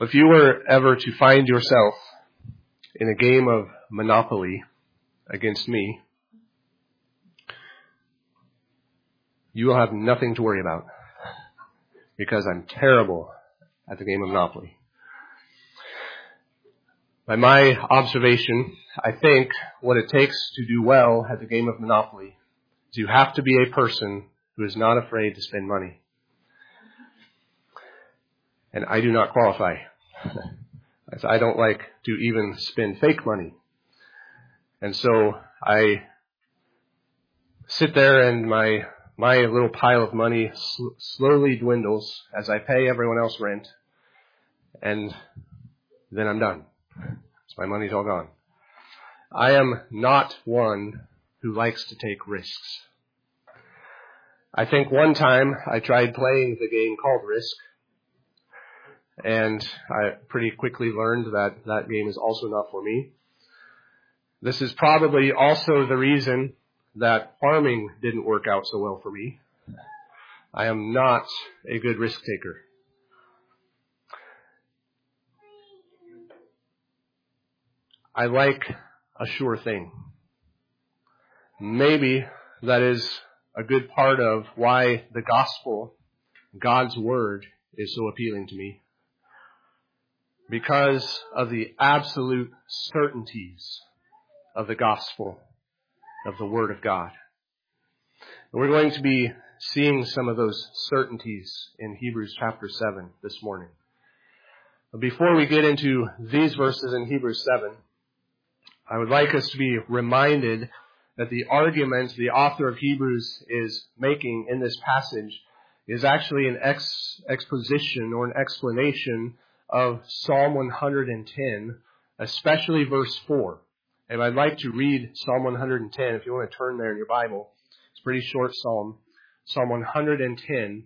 If you were ever to find yourself in a game of Monopoly against me, you will have nothing to worry about because I'm terrible at the game of Monopoly. By my observation, I think what it takes to do well at the game of Monopoly is you have to be a person who is not afraid to spend money. And I do not qualify. I don't like to even spend fake money. And so I sit there and my little pile of money slowly dwindles as I pay everyone else rent. And then I'm done. So my money's all gone. I am not one who likes to take risks. I think one time I tried playing the game called Risk. And I pretty quickly learned that that game is also not for me. This is probably also the reason that farming didn't work out so well for me. I am not a good risk taker. I like a sure thing. Maybe that is a good part of why the gospel, God's word, is so appealing to me. Because of the absolute certainties of the gospel, of the Word of God. And we're going to be seeing some of those certainties in Hebrews chapter 7 this morning. But before we get into these verses in Hebrews 7, I would like us to be reminded that the argument the author of Hebrews is making in this passage is actually an exposition or an explanation of Psalm 110, especially verse 4. And I'd like to read Psalm 110, if you want to turn there in your Bible. It's a pretty short psalm. Psalm 110.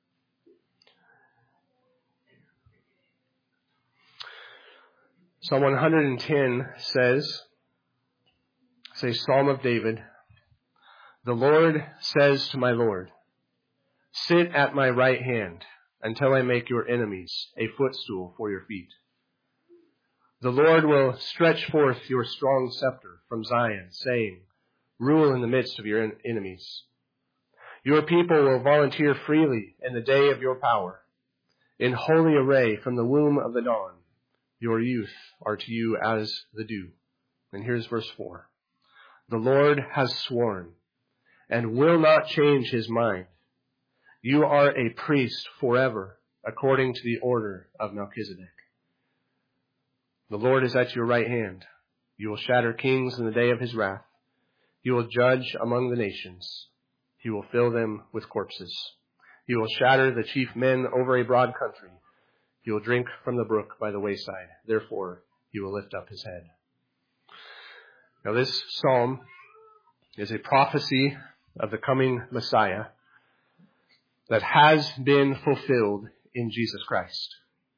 Psalm 110 says, Psalm of David, "The Lord says to my Lord, sit at my right hand until I make your enemies a footstool for your feet. The Lord will stretch forth your strong scepter from Zion, saying, rule in the midst of your enemies. Your people will volunteer freely in the day of your power. In holy array from the womb of the dawn, your youth are to you as the dew." And here's verse 4. "The Lord has sworn and will not change his mind. You are a priest forever, according to the order of Melchizedek. The Lord is at your right hand. You will shatter kings in the day of his wrath. You will judge among the nations. He will fill them with corpses. He will shatter the chief men over a broad country. He will drink from the brook by the wayside. Therefore, he will lift up his head." Now, this psalm is a prophecy of the coming Messiah that has been fulfilled in Jesus Christ.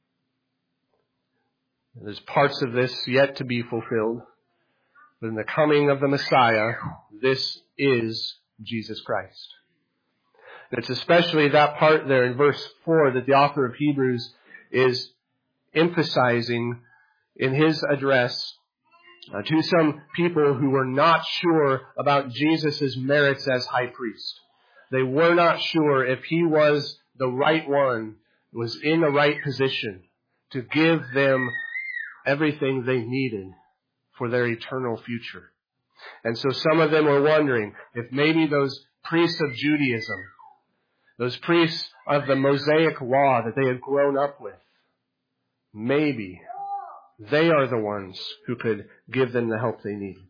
There's parts of this yet to be fulfilled, but in the coming of the Messiah, this is Jesus Christ. And it's especially that part there in verse 4 that the author of Hebrews is emphasizing in his address to some people who were not sure about Jesus' merits as high priest. They were not sure if he was the right one, was in the right position to give them everything they needed for their eternal future. And so some of them were wondering if maybe those priests of Judaism, those priests of the Mosaic law that they had grown up with, maybe they are the ones who could give them the help they needed.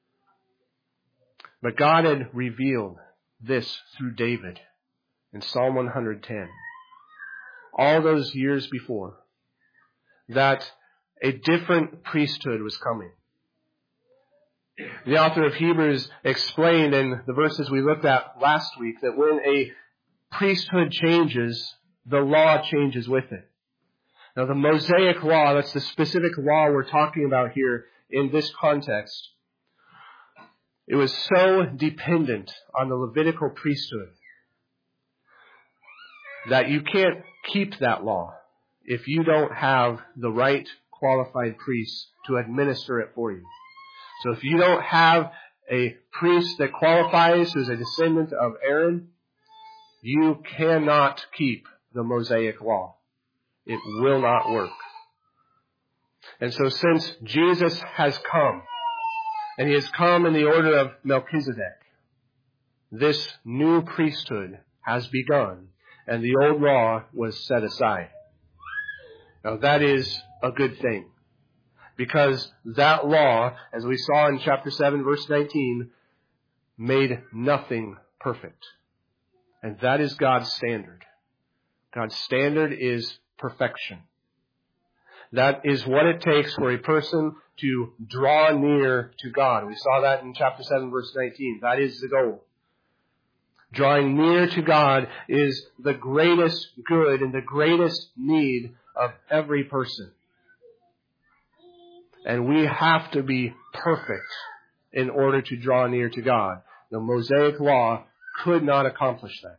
But God had revealed this through David in Psalm 110, all those years before, that a different priesthood was coming. The author of Hebrews explained in the verses we looked at last week that when a priesthood changes, the law changes with it. Now, the Mosaic law, that's the specific law we're talking about here in this context, it was so dependent on the Levitical priesthood that you can't keep that law. if you don't have the right qualified priest to administer it for you. So if you don't have a priest that qualifies who's a descendant of Aaron, you cannot keep the Mosaic law. It will not work. And so since Jesus has come, and he has come in the order of Melchizedek, this new priesthood has begun, and the old law was set aside. Now that is a good thing, because that law, as we saw in chapter 7, verse 19, made nothing perfect. And that is God's standard. God's standard is perfection. That is what it takes for a person to draw near to God. We saw that in chapter 7, verse 19. That is the goal. Drawing near to God is the greatest good and the greatest need of every person. And we have to be perfect in order to draw near to God. The Mosaic law could not accomplish that.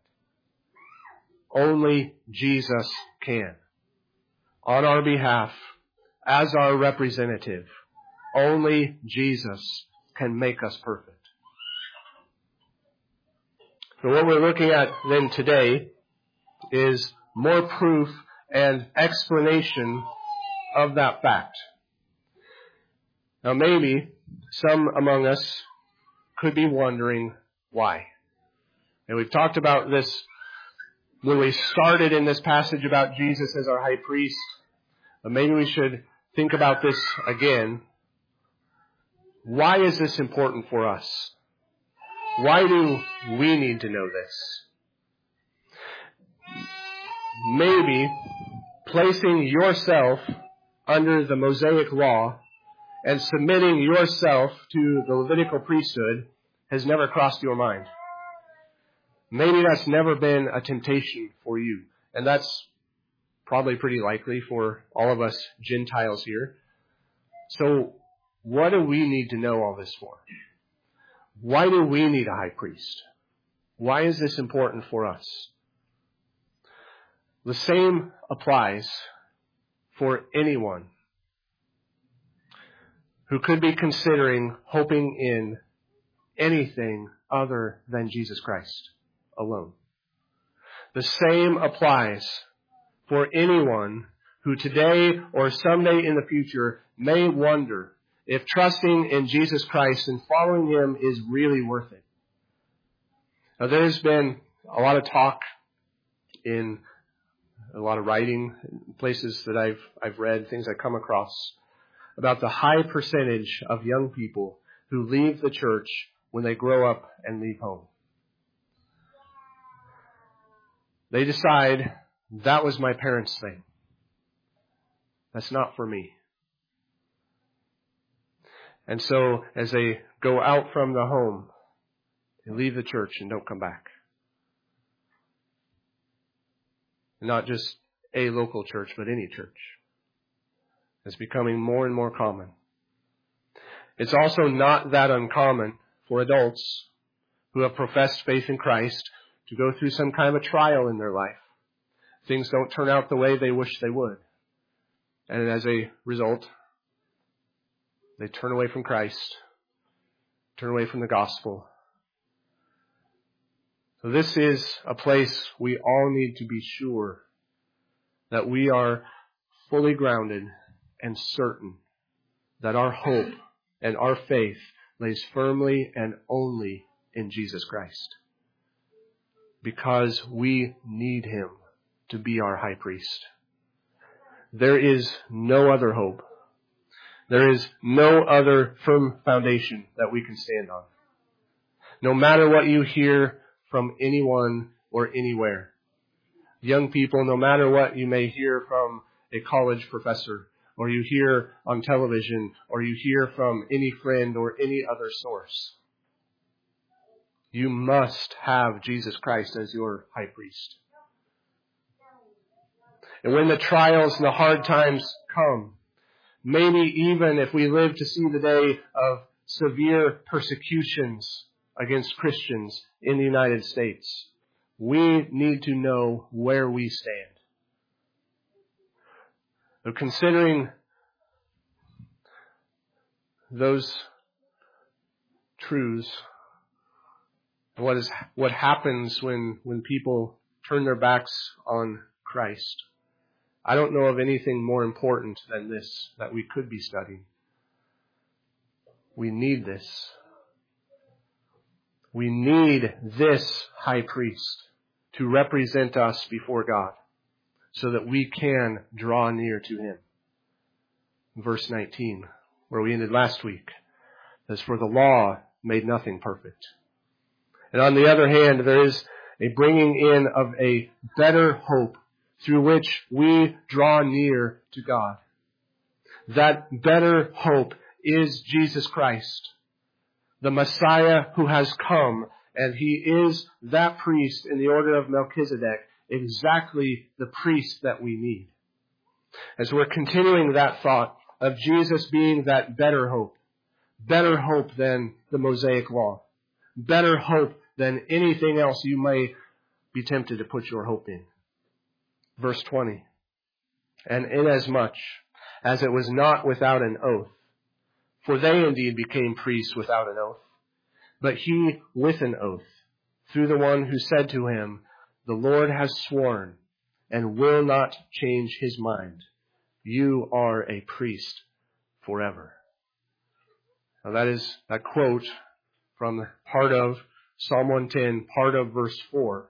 Only Jesus can. On our behalf, as our representative, only Jesus can make us perfect. So what we're looking at then today is more proof and explanation of that fact. Now maybe some among us could be wondering why. And we've talked about this when we started in this passage about Jesus as our high priest. But maybe we should think about this again. Why is this important for us? Why do we need to know this? Maybe placing yourself under the Mosaic law and submitting yourself to the Levitical priesthood has never crossed your mind. Maybe that's never been a temptation for you. And that's probably pretty likely for all of us Gentiles here. So what do we need to know all this for? Why do we need a high priest? Why is this important for us? The same applies for anyone who could be considering hoping in anything other than Jesus Christ alone. The same applies for anyone who today or someday in the future may wonder if trusting in Jesus Christ and following him is really worth it. Now, there's been a lot of talk in a lot of writing, places that I've read, things I come across, about the high percentage of young people who leave the church when they grow up and leave home. They decide, that was my parents' thing. That's not for me. And so, as they go out from the home, they leave the church and don't come back. And not just a local church, but any church. It's becoming more and more common. It's also not that uncommon for adults who have professed faith in Christ to go through some kind of a trial in their life. Things don't turn out the way they wish they would. And as a result, they turn away from Christ, turn away from the gospel. So this is a place we all need to be sure that we are fully grounded and certain that our hope and our faith lays firmly and only in Jesus Christ. Because we need him to be our high priest. There is no other hope. There is no other firm foundation that we can stand on. No matter what you hear from anyone or anywhere. Young people, no matter what you may hear from a college professor, or you hear on television, or you hear from any friend or any other source, you must have Jesus Christ as your high priest. And when the trials and the hard times come, maybe even if we live to see the day of severe persecutions against Christians in the United States, we need to know where we stand. So considering those truths, what happens when people turn their backs on Christ, I don't know of anything more important than this that we could be studying. We need this. We need this high priest to represent us before God so that we can draw near to him. Verse 19, where we ended last week, says, "For the law made nothing perfect." And on the other hand, there is a bringing in of a better hope through which we draw near to God. That better hope is Jesus Christ, the Messiah who has come, and he is that priest in the order of Melchizedek, exactly the priest that we need. As we're continuing that thought of Jesus being that better hope than the Mosaic law, better hope than anything else you may be tempted to put your hope in. Verse 20, "And inasmuch as it was not without an oath, for they indeed became priests without an oath, but he with an oath, through the one who said to him, 'The Lord has sworn and will not change his mind. You are a priest forever.'" Now that is that quote from part of Psalm 110, part of verse 4.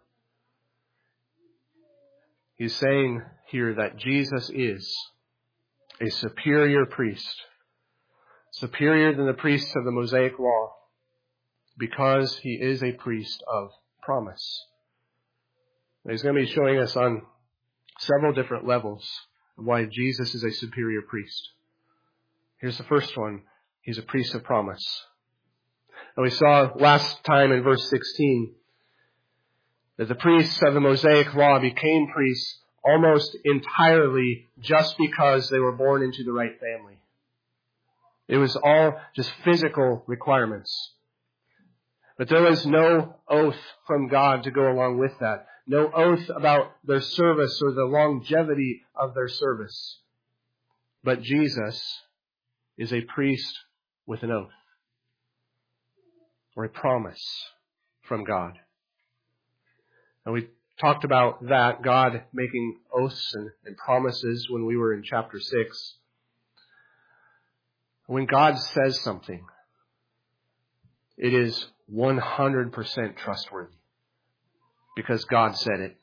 He's saying here that Jesus is a superior priest, superior than the priests of the Mosaic law, because he is a priest of promise. And he's going to be showing us on several different levels of why Jesus is a superior priest. Here's the first one. He's a priest of promise. And we saw last time in verse 16 that the priests of the Mosaic law became priests almost entirely just because they were born into the right family. It was all just physical requirements. But there was no oath from God to go along with that. No oath about their service or the longevity of their service. But Jesus is a priest with an oath, or a promise from God. And we talked about that, God making oaths and promises when we were in chapter 6. When God says something, it is 100% trustworthy because God said it.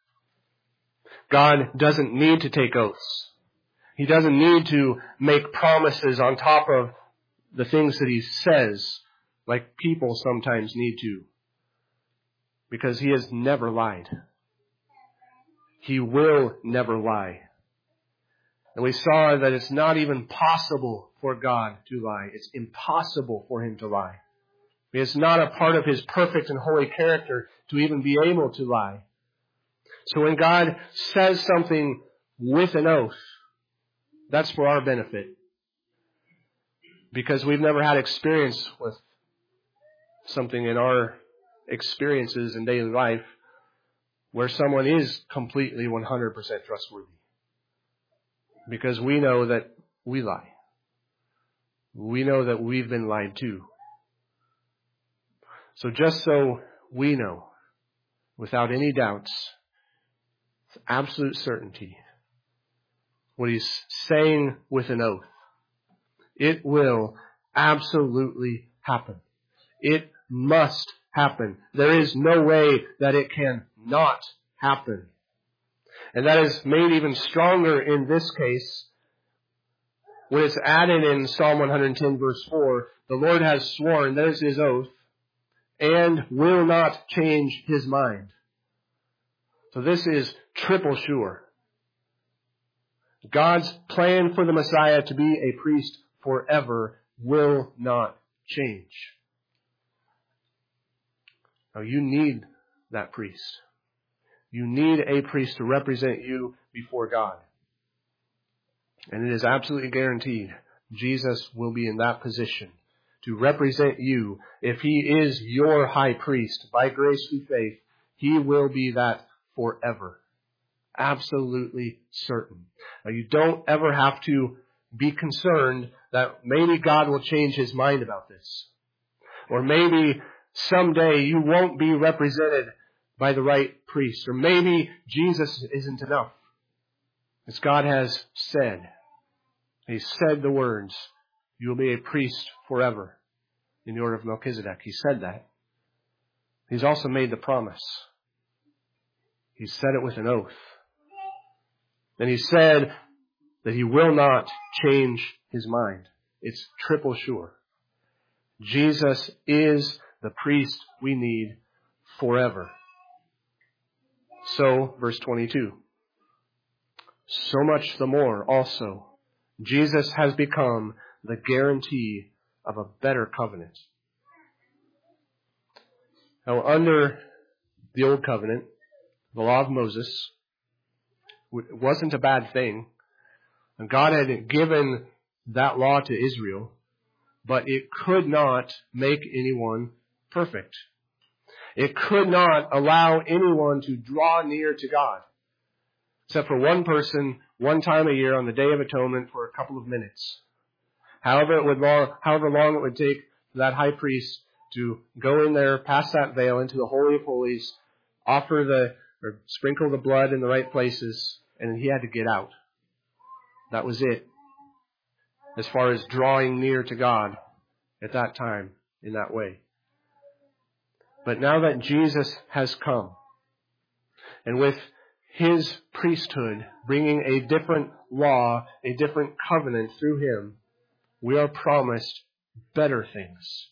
God doesn't need to take oaths. He doesn't need to make promises on top of the things that he says, like people sometimes need to, because he has never lied. He will never lie. And we saw that it's not even possible for God to lie. It's impossible for him to lie. It's not a part of his perfect and holy character to even be able to lie. So when God says something with an oath, that's for our benefit. Because we've never had experience with something in our experiences in daily life where someone is completely 100% trustworthy. Because we know that we lie. We know that we've been lied to. So just so we know, without any doubts, with absolute certainty, what he's saying with an oath, it will absolutely happen. It must happen. There is no way that it can not happen. And that is made even stronger in this case when it's added in Psalm 110 verse 4, the Lord has sworn, there's his oath, and will not change his mind. So this is triple sure. God's plan for the Messiah to be a priest forever will not change. Now you need that priest. You need a priest to represent you before God. And it is absolutely guaranteed Jesus will be in that position to represent you. If he is your high priest by grace through faith, he will be that forever. Absolutely certain. Now, you don't ever have to be concerned that maybe God will change his mind about this. Or maybe someday you won't be represented by the right priest. Or maybe Jesus isn't enough. As God has said, he said the words, you will be a priest forever in the order of Melchizedek. He said that. He's also made the promise. He said it with an oath. And he said that he will not change his mind. It's triple sure. Jesus is the priest we need forever. So, verse 22. So much the more also, Jesus has become the guarantee of a better covenant. Now, under the old covenant, the law of Moses, it wasn't a bad thing. And God had given that law to Israel, but it could not make anyone perfect. It could not allow anyone to draw near to God, except for one person, one time a year on the Day of Atonement for a couple of minutes. However long it would take for that high priest to go in there, pass that veil into the Holy of Holies, sprinkle the blood in the right places, and he had to get out. That was it. As far as drawing near to God at that time in that way. But now that Jesus has come, and with his priesthood bringing a different law, a different covenant through him, we are promised better things.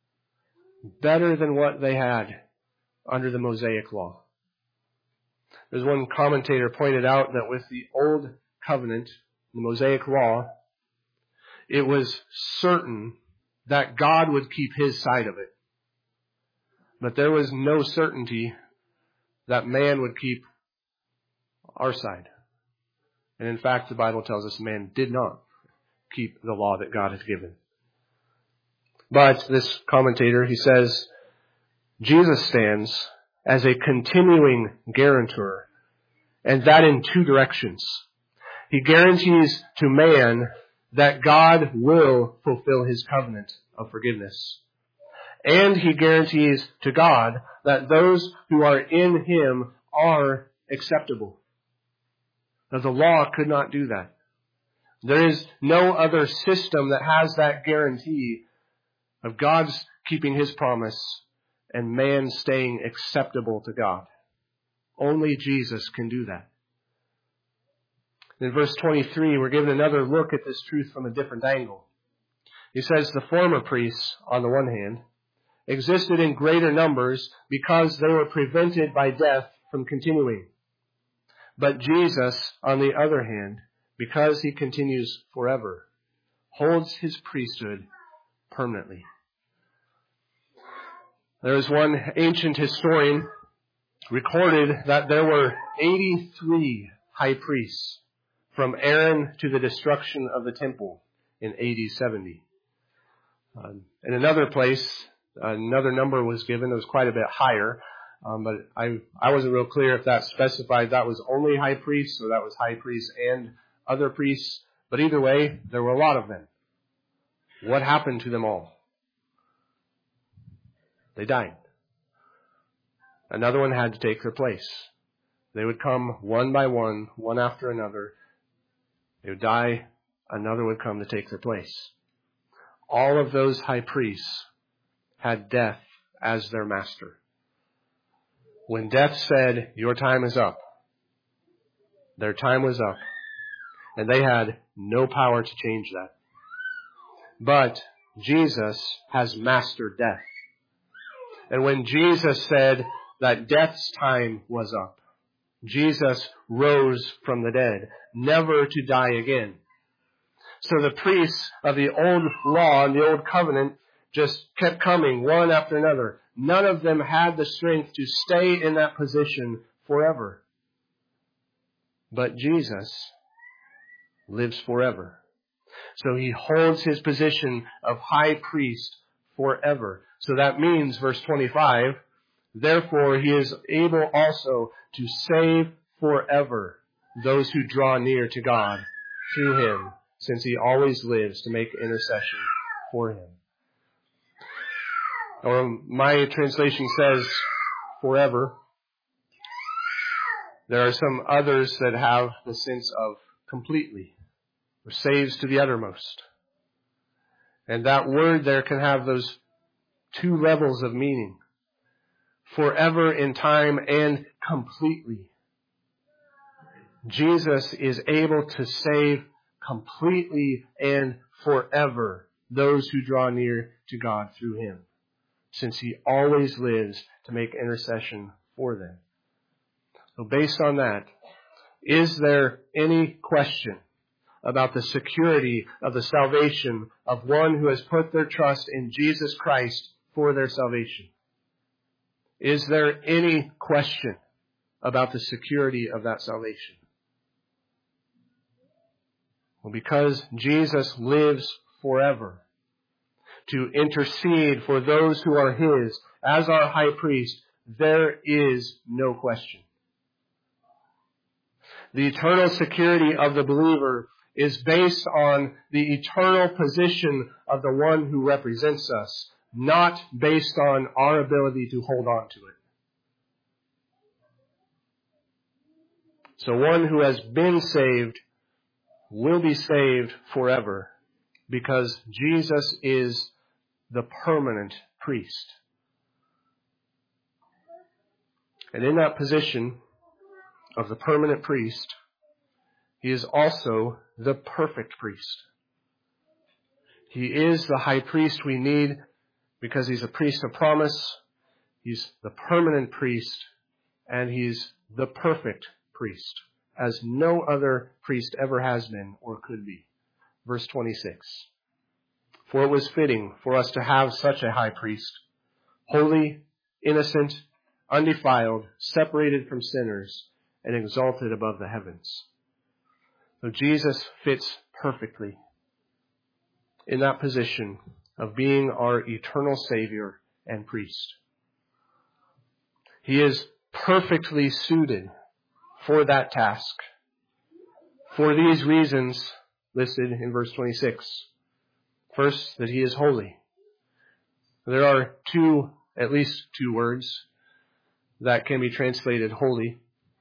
Better than what they had under the Mosaic law. There's one commentator pointed out that with the old covenant, the Mosaic law, it was certain that God would keep his side of it. But there was no certainty that man would keep our side. And in fact, the Bible tells us man did not keep the law that God had given. But this commentator, he says, Jesus stands as a continuing guarantor, and that in two directions. He guarantees to man that God will fulfill his covenant of forgiveness. And he guarantees to God that those who are in him are acceptable. Now, the law could not do that. There is no other system that has that guarantee of God's keeping his promise and man staying acceptable to God. Only Jesus can do that. In verse 23, we're given another look at this truth from a different angle. He says the former priests, on the one hand, existed in greater numbers because they were prevented by death from continuing. But Jesus, on the other hand, because he continues forever, holds his priesthood permanently. There is one ancient historian recorded that there were 83 high priests from Aaron to the destruction of the temple in AD 70. In another place, another number was given that was quite a bit higher, but I wasn't real clear if that specified that was only high priests or that was high priests and other priests. But either way, there were a lot of them. What happened to them all? They died. Another one had to take their place. They would come one by one, one after another. They would die. Another would come to take their place. All of those high priests had death as their master. When death said, your time is up, their time was up. And they had no power to change that. But Jesus has mastered death. And when Jesus said that death's time was up, Jesus rose from the dead, never to die again. So the priests of the old law and the old covenant just kept coming one after another. None of them had the strength to stay in that position forever. But Jesus lives forever. So he holds his position of high priest forever. So that means, verse 25, therefore he is able also to save forever those who draw near to God through him, since he always lives to make intercession for him. Or my translation says forever. There are some others that have the sense of completely, or saves to the uttermost. And that word there can have those two levels of meaning. Forever in time and completely. Jesus is able to save completely and forever those who draw near to God through him, since he always lives to make intercession for them. So based on that, is there any question about the security of the salvation of one who has put their trust in Jesus Christ for their salvation? Is there any question about the security of that salvation? Well, because Jesus lives forever to intercede for those who are his as our high priest, there is no question. The eternal security of the believer is based on the eternal position of the one who represents us, not based on our ability to hold on to it. So one who has been saved will be saved forever because Jesus is the permanent priest. And in that position of the permanent priest, he is also the perfect priest. He is the high priest we need because he's a priest of promise. He's the permanent priest, and he's the perfect priest, as no other priest ever has been or could be. Verse 26. For it was fitting for us to have such a high priest, holy, innocent, undefiled, separated from sinners, and exalted above the heavens. So Jesus fits perfectly in that position of being our eternal Savior and priest. He is perfectly suited for that task. For these reasons listed in verse 26. First, that he is holy. There are at least two words that can be translated holy.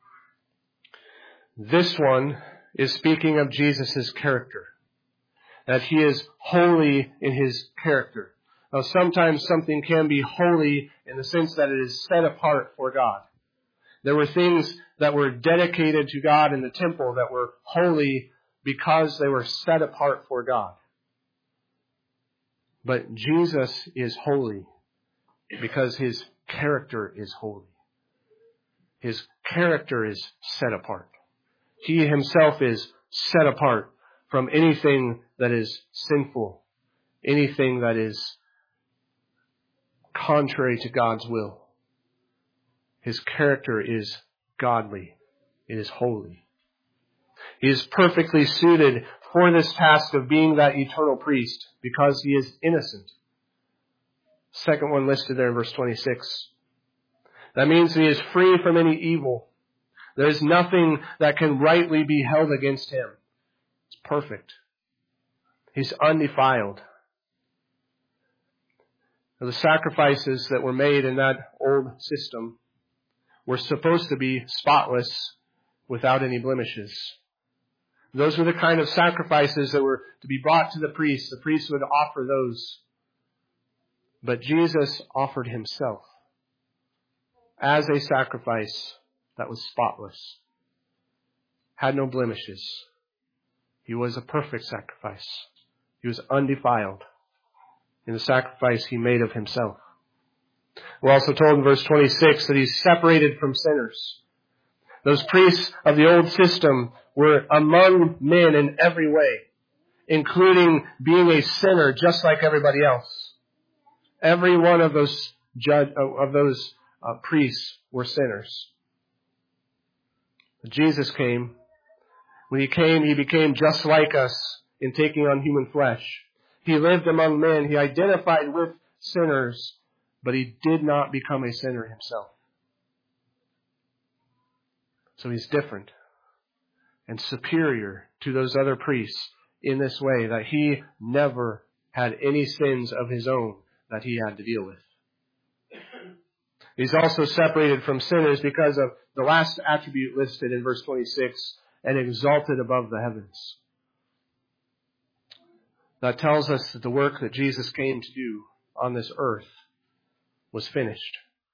This one is speaking of Jesus' character, that he is holy in his character. Now, sometimes something can be holy in the sense that it is set apart for God. There were things that were dedicated to God in the temple that were holy because they were set apart for God. But Jesus is holy because his character is holy. His character is set apart. He himself is set apart from anything that is sinful, anything that is contrary to God's will. His character is godly. It is holy. He is perfectly suited for this task of being that eternal priest because he is innocent. Second one listed there in verse 26. That means he is free from any evil. There is nothing that can rightly be held against him. It's perfect. He's undefiled. Now, the sacrifices that were made in that old system were supposed to be spotless, without any blemishes. Those were the kind of sacrifices that were to be brought to the priest. The priest would offer those. But Jesus offered himself as a sacrifice that was spotless, had no blemishes. He was a perfect sacrifice. He was undefiled in the sacrifice he made of himself. We're also told in verse 26 that he's separated from sinners. Those priests of the old system were among men in every way, including being a sinner just like everybody else. Every one of those priests were sinners. But Jesus came. When he came, he became just like us in taking on human flesh. He lived among men. He identified with sinners, but he did not become a sinner himself. So he's different and superior to those other priests in this way, that he never had any sins of his own that he had to deal with. He's also separated from sinners because of the last attribute listed in verse 26, and exalted above the heavens. That tells us that the work that Jesus came to do on this earth was finished.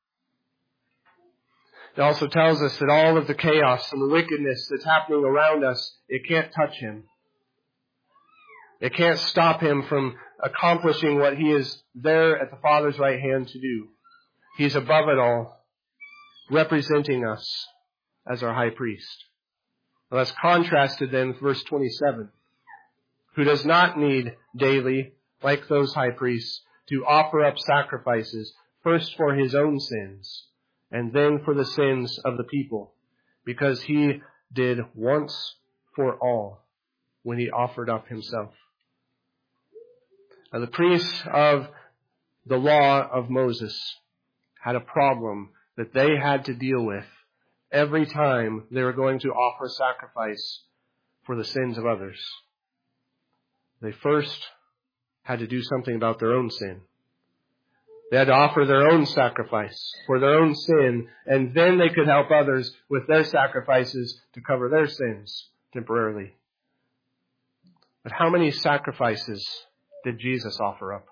It also tells us that all of the chaos and the wickedness that's happening around us, it can't touch him. It can't stop him from accomplishing what he is there at the Father's right hand to do. He's above it all, representing us as our high priest. Now that's contrasted then with verse 27, who does not need daily, like those high priests, to offer up sacrifices, first for his own sins, and then for the sins of the people, because he did once for all when he offered up himself. Now the priests of the law of Moses had a problem that they had to deal with every time they were going to offer sacrifice for the sins of others. They first had to do something about their own sin. They had to offer their own sacrifice for their own sin, and then they could help others with their sacrifices to cover their sins temporarily. But how many sacrifices did Jesus offer up?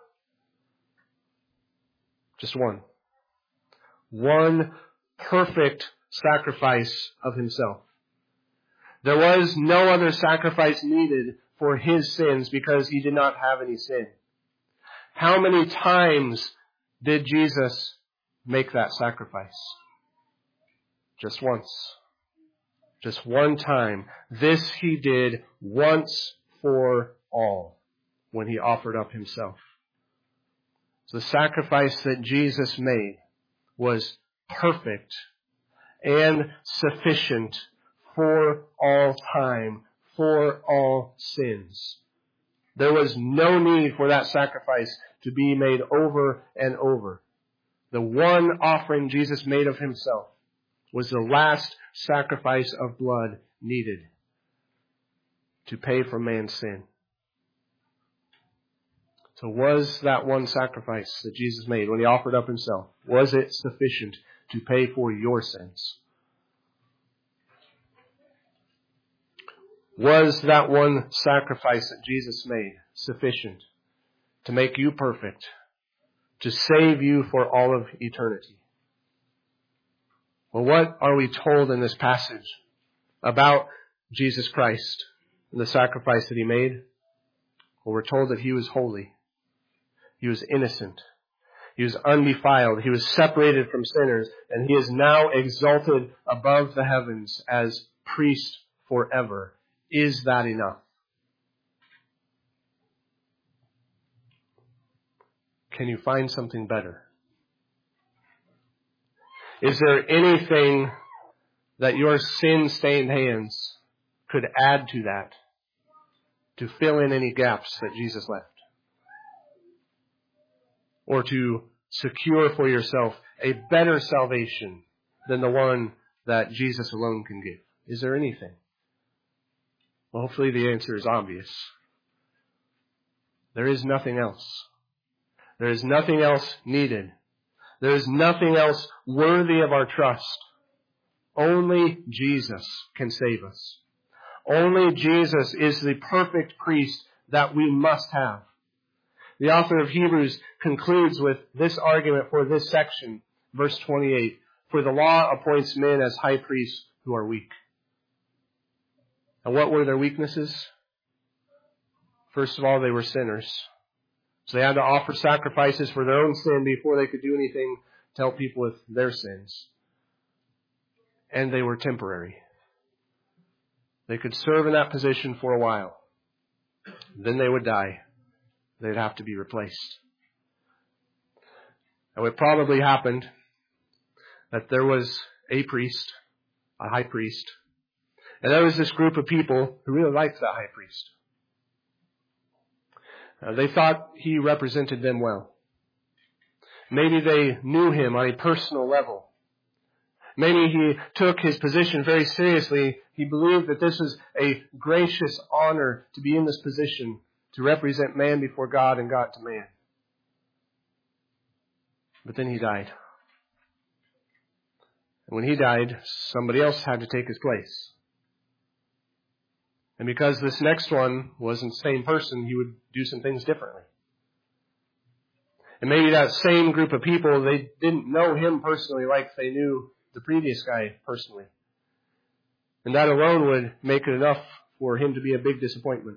Just one. One perfect sacrifice of himself. There was no other sacrifice needed for his sins because he did not have any sin. How many times did Jesus make that sacrifice? Just once. Just one time. This he did once for all when he offered up himself. So the sacrifice that Jesus made was perfect and sufficient for all time, for all sins. There was no need for that sacrifice to be made over and over. The one offering Jesus made of himself was the last sacrifice of blood needed to pay for man's sin. So was that one sacrifice that Jesus made when he offered up himself, was it sufficient to pay for your sins? Was that one sacrifice that Jesus made sufficient to make you perfect, to save you for all of eternity? Well, what are we told in this passage about Jesus Christ and the sacrifice that he made? Well, we're told that he was holy. He was innocent. He was undefiled. He was separated from sinners. And he is now exalted above the heavens as priest forever. Is that enough? Can you find something better? Is there anything that your sin-stained hands could add to that to fill in any gaps that Jesus left? Or to secure for yourself a better salvation than the one that Jesus alone can give? Is there anything? Well, hopefully the answer is obvious. There is nothing else. There is nothing else needed. There is nothing else worthy of our trust. Only Jesus can save us. Only Jesus is the perfect priest that we must have. The author of Hebrews concludes with this argument for this section, verse 28. For the law appoints men as high priests who are weak. And what were their weaknesses? First of all, they were sinners. So they had to offer sacrifices for their own sin before they could do anything to help people with their sins. And they were temporary. They could serve in that position for a while. Then they would die. They'd have to be replaced. And what probably happened, that there was a priest, a high priest, and there was this group of people who really liked that high priest. They thought he represented them well. Maybe they knew him on a personal level. Maybe he took his position very seriously. He believed that this was a gracious honor to be in this position, to represent man before God and God to man. But then he died. And when he died, somebody else had to take his place. And because this next one wasn't the same person, he would do some things differently. And maybe that same group of people, they didn't know him personally like they knew the previous guy personally. And that alone would make it enough for him to be a big disappointment.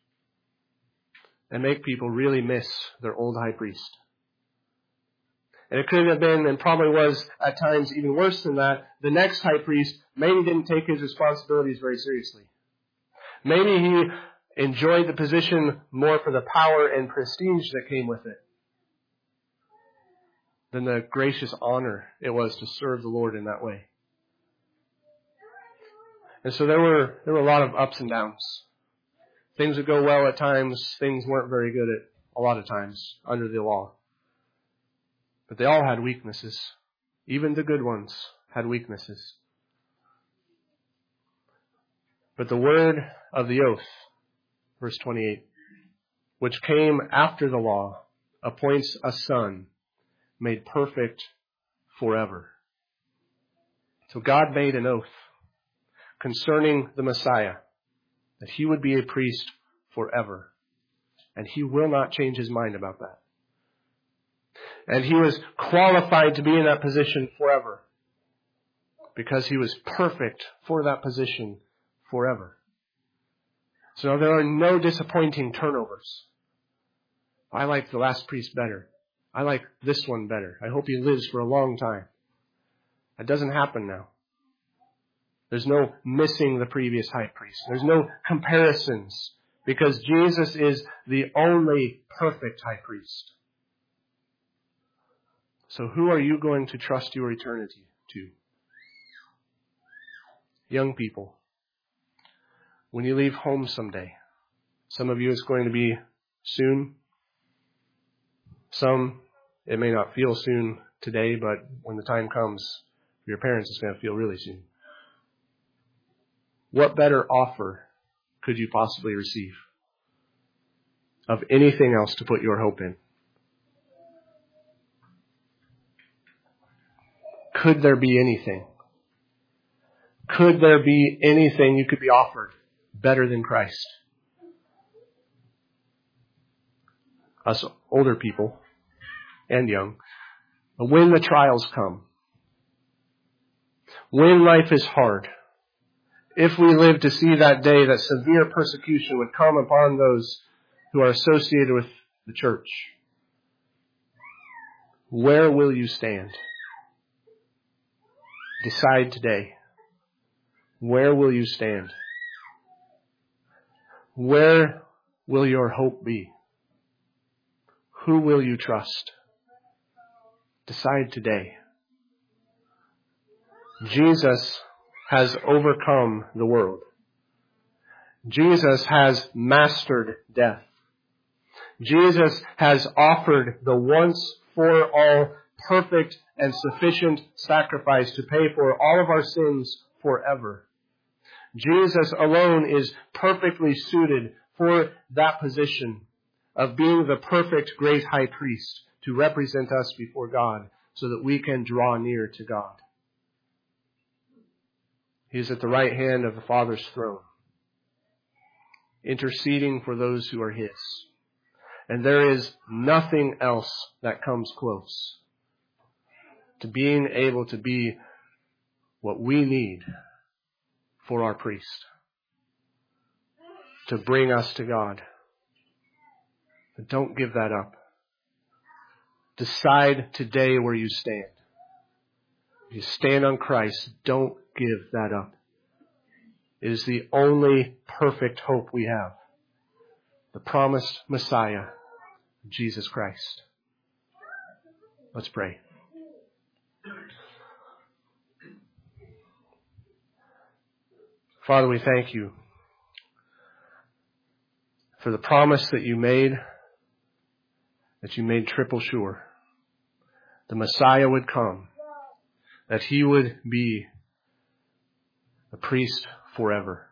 And make people really miss their old high priest. And it could have been, and probably was at times even worse than that, the next high priest maybe didn't take his responsibilities very seriously. Maybe he enjoyed the position more for the power and prestige that came with it than the gracious honor it was to serve the Lord in that way. And so there were a lot of ups and downs. Things would go well at times, things weren't very good at a lot of times under the law. But they all had weaknesses. Even the good ones had weaknesses. But the word of the oath, verse 28, which came after the law, appoints a son made perfect forever. So God made an oath concerning the Messiah, that he would be a priest forever. And he will not change his mind about that. And he was qualified to be in that position forever, because he was perfect for that position forever. So there are no disappointing turnovers. I like the last priest better. I like this one better. I hope he lives for a long time. That doesn't happen now. There's no missing the previous high priest. There's no comparisons, because Jesus is the only perfect high priest. So who are you going to trust your eternity to? Young people, when you leave home someday, some of you it's going to be soon. Some, it may not feel soon today, but when the time comes for your parents, it's going to feel really soon. What better offer could you possibly receive of anything else to put your hope in? Could there be anything? Could there be anything you could be offered better than Christ? Us older people and young, when the trials come, when life is hard, if we live to see that day that severe persecution would come upon those who are associated with the church, where will you stand? Decide today. Where will you stand? Where will your hope be? Who will you trust? Decide today. Jesus has overcome the world. Jesus has mastered death. Jesus has offered the once for all perfect and sufficient sacrifice to pay for all of our sins forever. Jesus alone is perfectly suited for that position of being the perfect great high priest to represent us before God so that we can draw near to God. He is at the right hand of the Father's throne, interceding for those who are his. And there is nothing else that comes close to being able to be what we need for our priest, to bring us to God. But don't give that up. Decide today where you stand. If you stand on Christ, don't give that up. It is the only perfect hope we have. The promised Messiah, Jesus Christ. Let's pray. Father, we thank you for the promise that you made triple sure. The Messiah would come, that he would be a priest forever.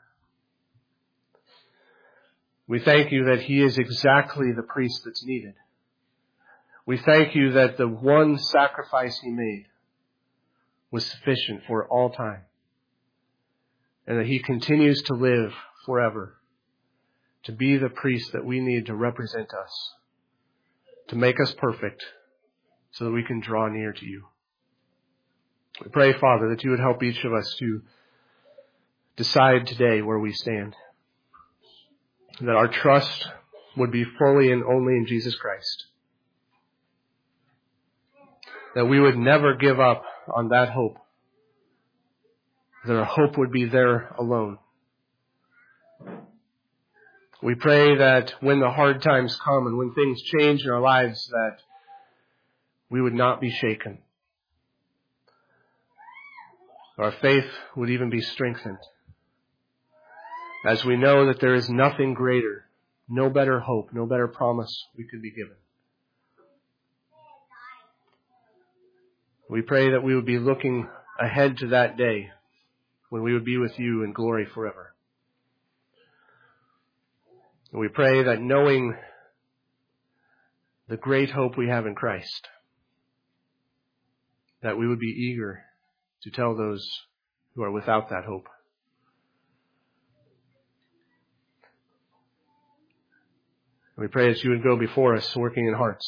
We thank you that he is exactly the priest that's needed. We thank you that the one sacrifice he made was sufficient for all time, and that he continues to live forever to be the priest that we need to represent us, to make us perfect so that we can draw near to you. We pray, Father, that you would help each of us to decide today where we stand, that our trust would be fully and only in Jesus Christ, that we would never give up on that hope, that our hope would be there alone. We pray that when the hard times come and when things change in our lives, that we would not be shaken. Our faith would even be strengthened, as we know that there is nothing greater, no better hope, no better promise we could be given. We pray that we would be looking ahead to that day when we would be with you in glory forever. And we pray that knowing the great hope we have in Christ, that we would be eager to tell those who are without that hope. And we pray that you would go before us, working in hearts,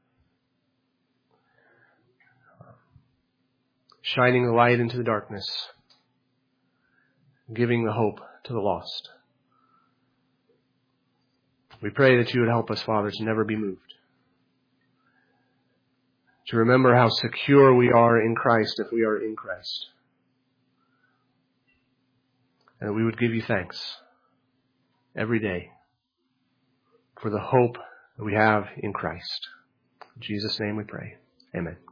shining the light into the darkness, giving the hope to the lost. We pray that you would help us, Father, to never be moved, to remember how secure we are in Christ if we are in Christ, and that we would give you thanks every day for the hope that we have in Christ. In Jesus' name we pray. Amen.